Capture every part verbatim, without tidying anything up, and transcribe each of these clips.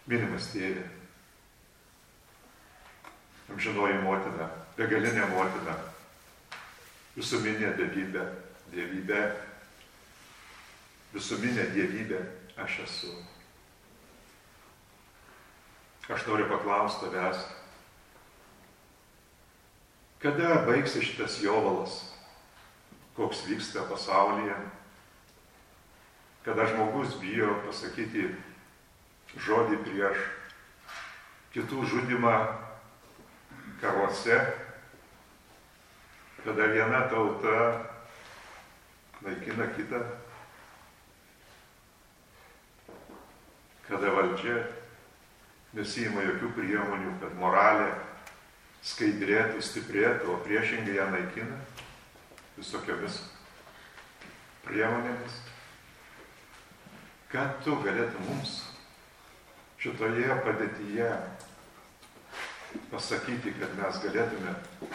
Mylimas tėve, amžinoji motina, begalinė motina, visuminė dievybė, dievybė, visuminė dievybė aš esu. Aš noriu paklausti tavęs, kada baigsi šitas jovalas, koks vyksta pasaulyje, kada žmogus bijo pasakyti žodį prieš kitų žudymą karuose, kada viena tauta naikina kitą, kada valdžia nesiima jokių priemonių, kad moralė skaidrėtų, stiprėtų, o priešingai ją naikina visokiomis priemonėmis. Ką tu galėtum mums šitoje padėtyje pasakyti, kad mes galėtume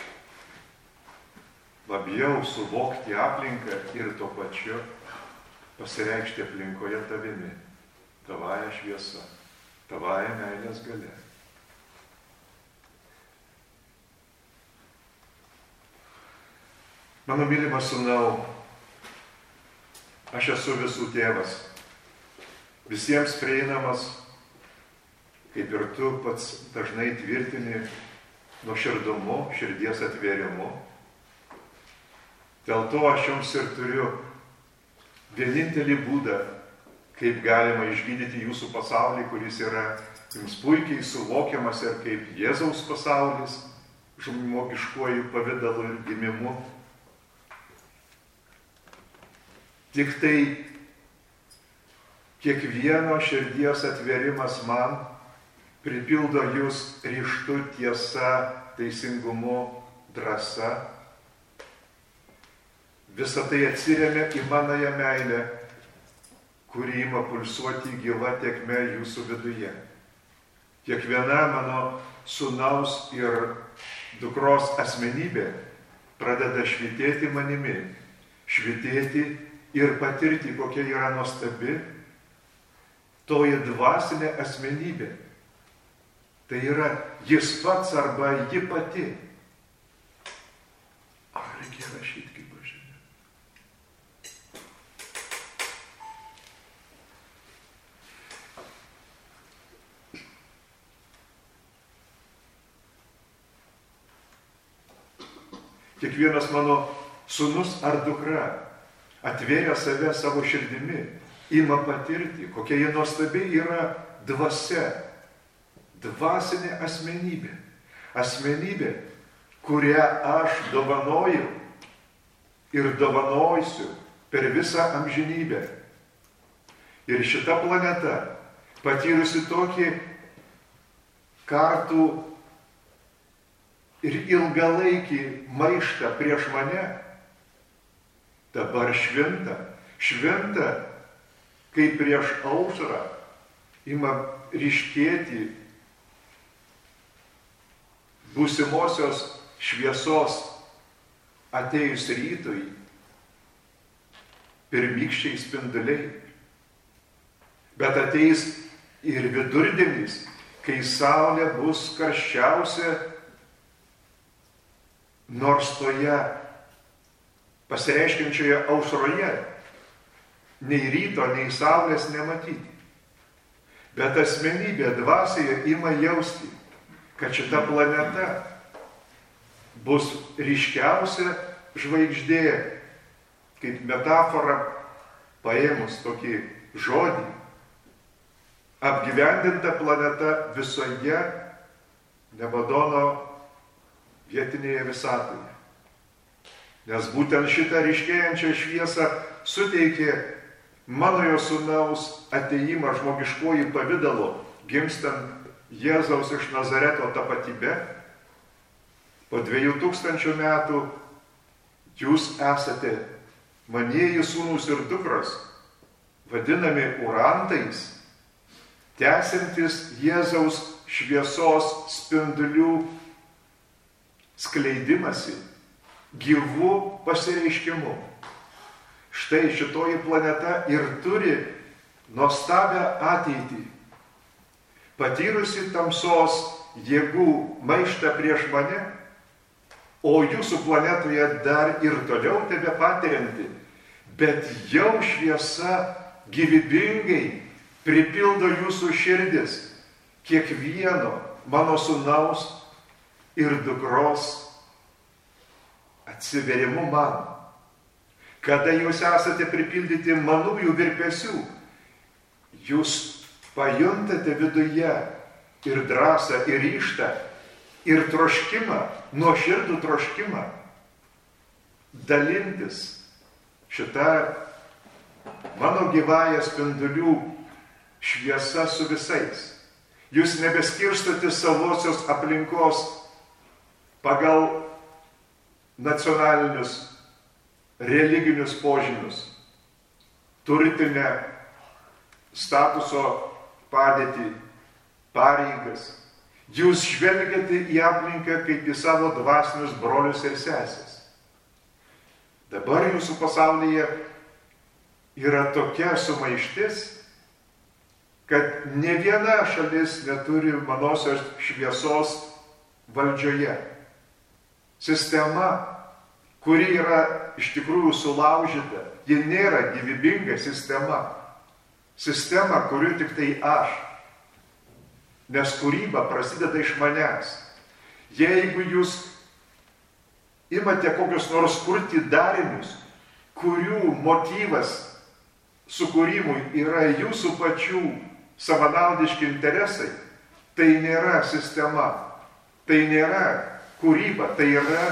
labiau suvokti aplinką ir tuo pačiu pasireikšti aplinkoje tavimi, tavąją šviesą, tavąją meilės galia. Mano mylimas sūnau, aš esu visų tėvas, visiems prieinamas, kaip ir tu pats dažnai tvirtini, nuoširdumu, širdies atvėrimu. Dėl to aš jums ir turiu vienintelį būdą, kaip galima išgydyti jūsų pasaulį, kuris yra jums puikiai suvokiamas ir kaip Jėzaus pasaulis, žmogiškuoju pavidalu ir gimimu. Tik tai kiekvieno širdies atvėrimas man pripildo jūs ryžtu, tiesa, teisingumu, drąsa. Visa tai atsiremia į manąją meilę, kuri ima pulsuoti gyva tėkme jūsų viduje. Kiekviena mano sūnaus ir dukros asmenybė pradeda švytėti manimi, švytėti ir patirti, kokia yra nuostabi toji dvasinė asmenybė. Tai yra jis pats arba ji pati. Ar reikia rašyti kaip aš žinau? Kiekvienas mano sūnus ar dukra atvėrė save savo širdimi, ima patirti, kokia jie nuostabi yra dvasia, dvasinė asmenybė, asmenybė, kurią aš dovanoju ir dovanosiu per visą amžinybę. Ir šita planeta, patyrusi tokį kartų ir ilgalaikį maištą prieš mane, dabar švinta, švinta, kaip prieš aušrą ima ryškėti būsimosios šviesos atėjus rytui pirmykščiai spinduliai. Bet ateis ir vidurdienis, kai saulė bus karščiausia, nors toje pasireiškiančioje aušroje nei ryto, nei saulės nematyti. Bet asmenybė dvasioje ima jausti, kad šita planeta bus ryškiausia žvaigždė, kaip metafora paėmus tokį žodį, apgyvendinta planeta visoje Nebadono vietinėje visatoje. Nes būtent šitą ryškėjančią šviesą suteikė manojo sūnaus atėjimą žmogiškuoju pavidalu, gimstant Jėzaus iš Nazareto tapatybė. Po dviejų tūkstančių metų jūs esate manieji sūnūs ir dukros, vadinami urantais, tęsiantis Jėzaus šviesos spindulių skleidimasi gyvų pasireiškimu. Štai šitoji planeta ir turi nuostabią ateitį. patyrusi tamsos jėgų maištą prieš mane, o jūsų planetoje dar ir toliau tebe patirianti, bet jau šviesa gyvybingai pripildo jūsų širdis kiekvieno mano sūnaus ir dukros atsiverimu man. Kada jūs esate pripildyti manųjų virpesių, jūs pajuntate viduje ir drąsą, ir ryžtą, ir troškimą, nuoširdų troškimą dalintis šitą mano gyvąją spindulių šviesą su visais. Jūs nebeskirstote savosios aplinkos pagal nacionalinius, religinius požymius, turtinę statuso padėtį, pareigas. Jūs žvelgiate į aplinką kaip į savo dvasinius brolius ir sesės. Dabar jūsų pasaulyje yra tokia sumaištis, kad ne viena šalis neturi manosios šviesos valdžioje. Sistema, kuri yra iš tikrųjų sulaužyta, ji nėra gyvybinga sistema. Sistema, kuri tik tai aš. Nes kūryba prasideda iš manęs. Jeigu jūs imate kokius nors kurti darinius, kurių motyvas sukūrimui yra jūsų pačių savanaudiški interesai, tai nėra sistema, tai nėra kūryba, tai yra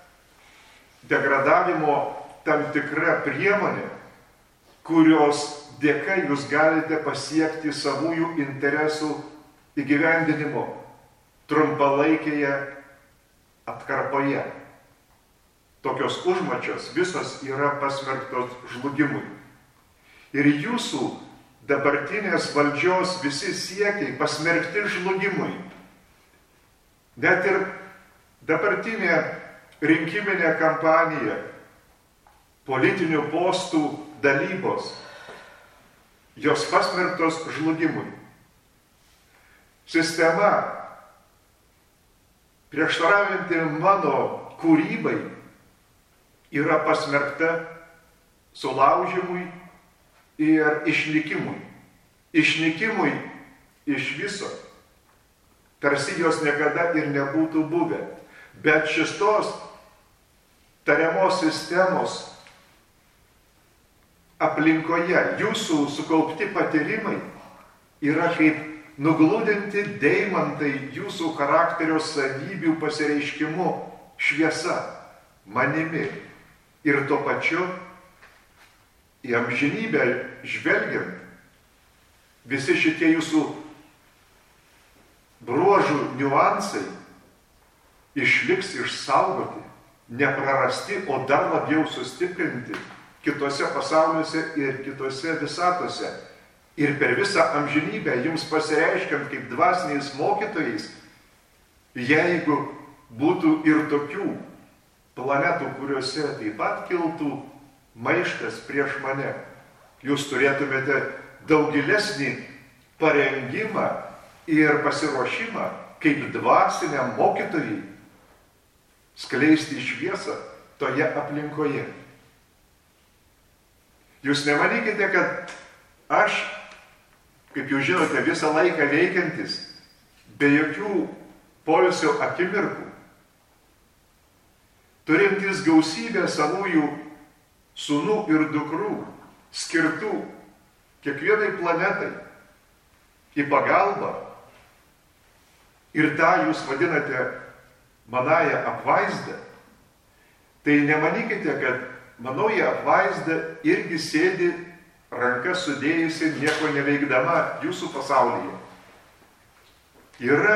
degradavimo tam tikra priemonė, kurios dėka jūs galite pasiekti savųjų interesų įgyvendinimo trumpalaikėje atkarpoje. Tokios užmačios visos yra pasmerktos žlugimui. Ir jūsų dabartinės valdžios visi siekiai pasmerkti žlugimui. Net ir dabartinė rinkiminė kampanija, politinių postų dalybos, jos pasmerktos žlugimui. Sistema, prieštaraujanti mano kūrybai, yra pasmerkta sulaužimui ir išnykimui. Išnykimui iš viso, tarsi jos niekada ir nebūtų buvę. Bet šitos tariamos sistemos aplinkoje jūsų sukaupti patyrimai yra kaip nuglūdinti deimantai jūsų charakterio savybių pasireiškimu šviesa, manimi. Ir tuo pačiu į amžinybę žvelgiant, visi šitie jūsų bruožų niuansai išliks išsaugoti, neprarasti, o dar labiau sustiprinti kitose pasauliuose ir kitose visatose. Ir per visą amžinybę jums pasireiškiant kaip dvasiniais mokytojais, jeigu būtų ir tokių planetų, kuriuose taip pat kiltų maištas prieš mane, jūs turėtumėte daug gilesnį parengimą ir pasiruošimą kaip dvasiniam mokytojai skleisti šviesą toje aplinkoje. Jūs nemanykite, kad aš, kaip jūs žinote, visą laiką veikiantis, be jokių poilsio akimirkų, turintis gausybę savųjų sūnų ir dukrų, skirtų kiekvienai planetai į pagalbą, ir tą jūs vadinate manąją apvaizdą, tai nemanykite, kad manoji apvaizda irgi sėdi rankas sudėjusi, nieko neveikdama jūsų pasaulyje. Yra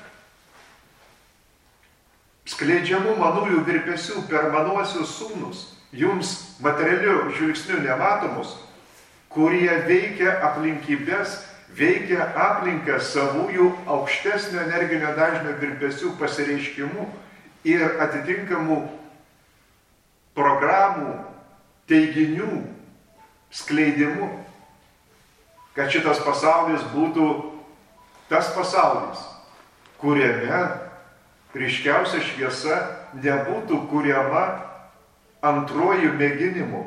skleidžiamų manųjų virpesių per manuosius sūnus, jums materialiu žvilgsniu nematomus, kurie veikia aplinkybės, veikia aplinką savųjų aukštesnio energinio dažnio virpesių pasireiškimu ir atitinkamų programų, teiginių skleidimu, kad šitas pasaulis būtų tas pasaulis, kuriame ryškiausia šviesa nebūtų kuriama antruoju mėginimu,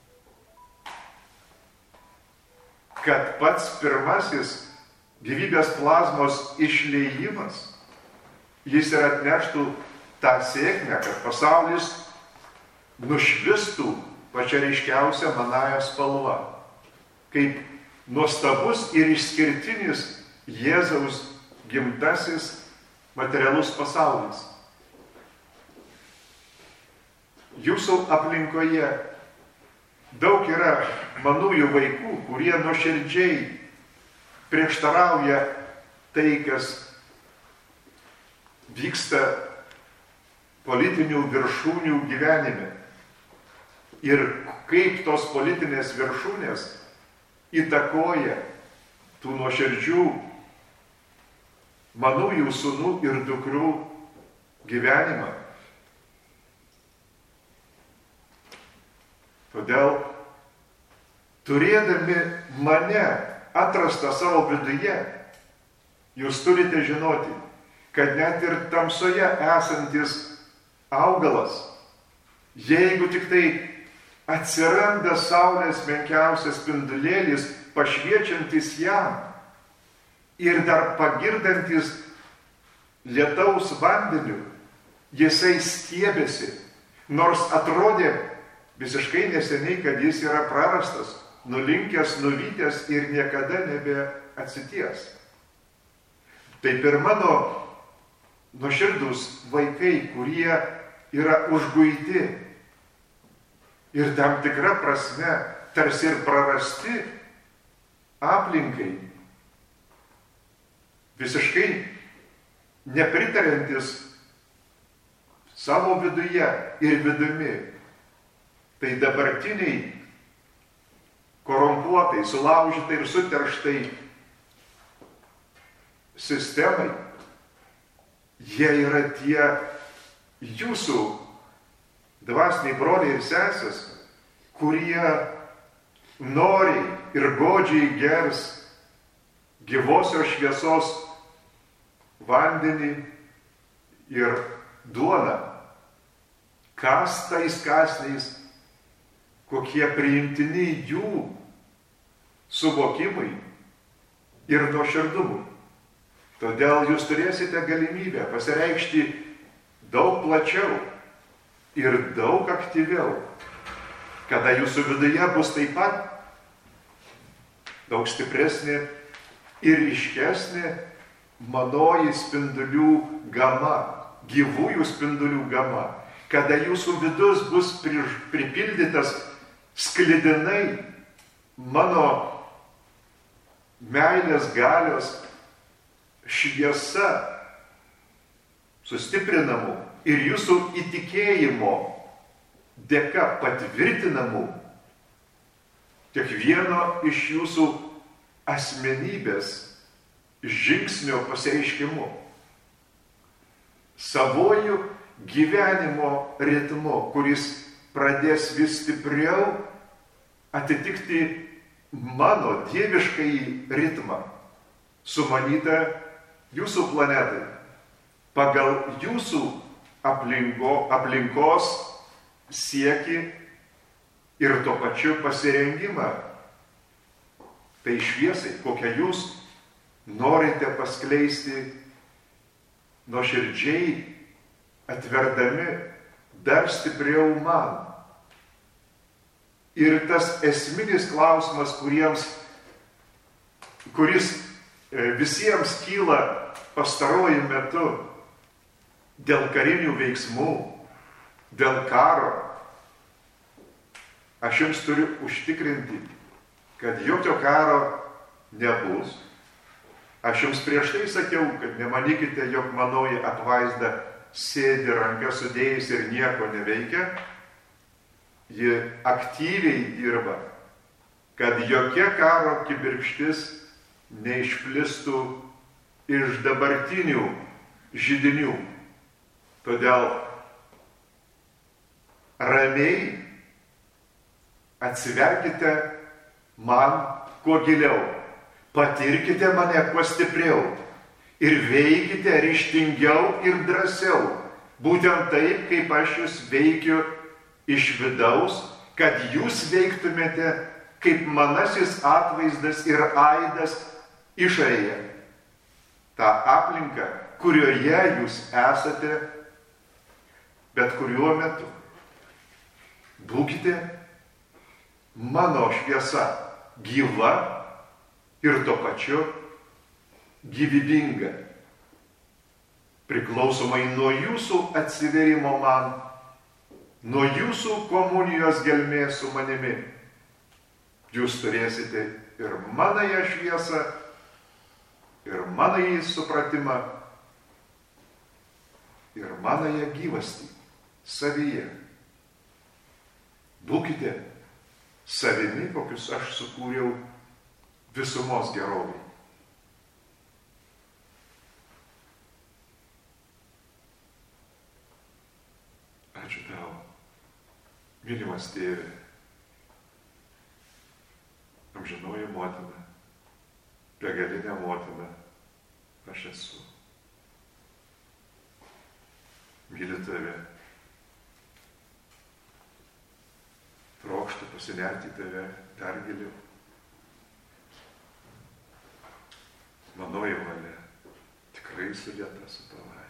kad pats pirmasis gyvybės plazmos išliejimas, jis ir atneštų tą sėkmę, kad pasaulis nušvistų pačia ryškiausia manąja spalva, kaip nuostabus ir išskirtinis Jėzaus gimtasis materialus pasaulis. Jūsų aplinkoje daug yra manųjų vaikų, kurie nuoširdžiai prieštarauja tai, kas vyksta politinių viršūnių gyvenime. Ir kaip tos politinės viršūnės įtakoja tų nuoširdžių manųjų sūnų ir dukrų gyvenimą. Todėl, turėdami mane atrastą savo viduje, jūs turite žinoti, kad net ir tamsoje esantis augalas, jeigu tik tai atsiranda saulės menkiausias spindulėlis, pašviečiantis jam ir dar pagirdantis lietaus vandeniu, jisai stiebėsi, nors atrodė visiškai neseniai, kad jis yra prarastas, nulinkęs, nuvytęs ir niekada nebeatsities. Taip ir mano nuoširdūs vaikai, kurie yra užguiti ir tam tikra prasme tarsi ir prarasti aplinkai, visiškai nepritariantis savo viduje ir vidumi, tai dabartiniai korumpuotai, sulaužytai ir suterštai sistemai, jie yra tie jūsų dvasiniai broliai ir sesės, kurie noriai ir godžiai gers gyvosios šviesos vandenį ir duoną, kas tais kąsniais, kokie priimtini jų suvokimai ir nuoširdumui. Todėl jūs turėsite galimybę pasireikšti daug plačiau ir daug aktyviau, kada jūsų viduje bus taip pat daug stipresnė ir ryškesnė manoji spindulių gama, gyvųjų spindulių gama, kada jūsų vidus bus pripildytas sklidinai mano meilės galios šviesa sustiprinamų ir jūsų įtikėjimo dėka patvirtinamų kiekvieno iš jūsų asmenybės žingsnio pasireiškimu, savojų gyvenimo ritmu, kuris pradės vis stipriau atitikti mano dieviškąjį ritmą, sumanytą jūsų planetai, pagal jūsų aplinko, aplinkos siekį ir tuo pačiu pasirengimą tai šviesai, kokią jūs norite paskleisti nuoširdžiai, atverdami dar stipriau man. Ir tas esminis klausimas, kuriems, kuris visiems kyla pastaruoju metu dėl karinių veiksmų, dėl karo, aš jums turiu užtikrinti, kad jokio karo nebus. Aš jums prieš tai sakiau, kad nemanykite, jog manoji apvaizda sėdi ranka sudėjus ir nieko neveikia. Ji aktyviai dirba, kad jokia karo kibirkštis neišplistų iš dabartinių židinių. Todėl ramiai atsiverkite man kuo giliau, patirkite mane kuo stipriau, ir veikite ryžtingiau ir drąsiau, būtent taip, kaip aš jūs veikiu iš vidaus, kad jūs veiktumėte kaip manasis atvaizdas ir aidas išorėje. Ta aplinka, kurioje jūs esate, bet kuriuo metu. Būkite mano šviesa, gyva ir tuo pačiu gyvybinga. Priklausomai nuo jūsų atsiverimo man, nuo jūsų komunijos gelmės su manimi, jūs turėsite ir manąją šviesą, ir manąjį supratimą, ir manąją gyvastį savyje. Būkite savimi, kokius aš sukūriau visumos gerovai. Ačiū tau, mylimas tėve, amžinoji motina, begalinė motina, aš esu. Myliu tave, trokštu pasinerti tave dar giliau. Manoji valia tikrai sudėta su tavai.